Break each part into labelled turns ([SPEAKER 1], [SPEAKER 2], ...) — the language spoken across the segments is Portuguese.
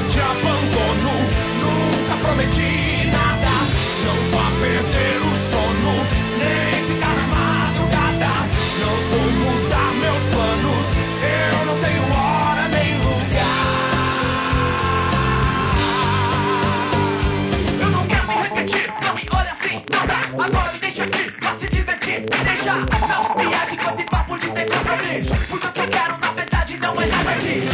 [SPEAKER 1] te abandono. Nunca prometi nada. Não vá perder o sono, nem ficar na madrugada. Não vou mudar meus planos. Eu não tenho hora nem lugar. Eu não quero me repetir. Não me olha assim, não dá. Agora me deixa aqui, pra se divertir. Me deixa, não viagem com esse papo de ter compromisso. Porque o que eu quero na verdade não é nada disso.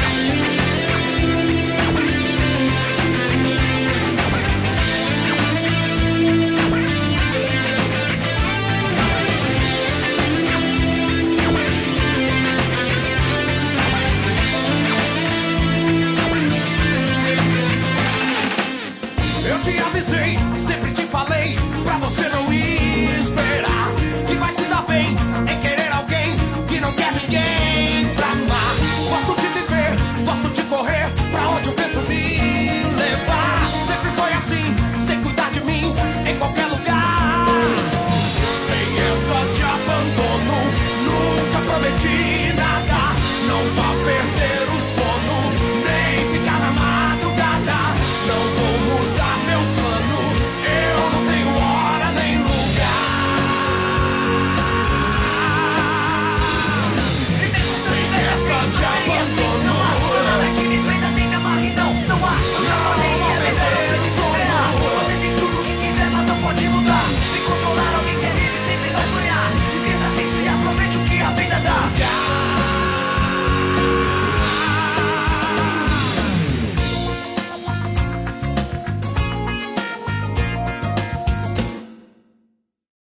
[SPEAKER 1] Eu te avisei.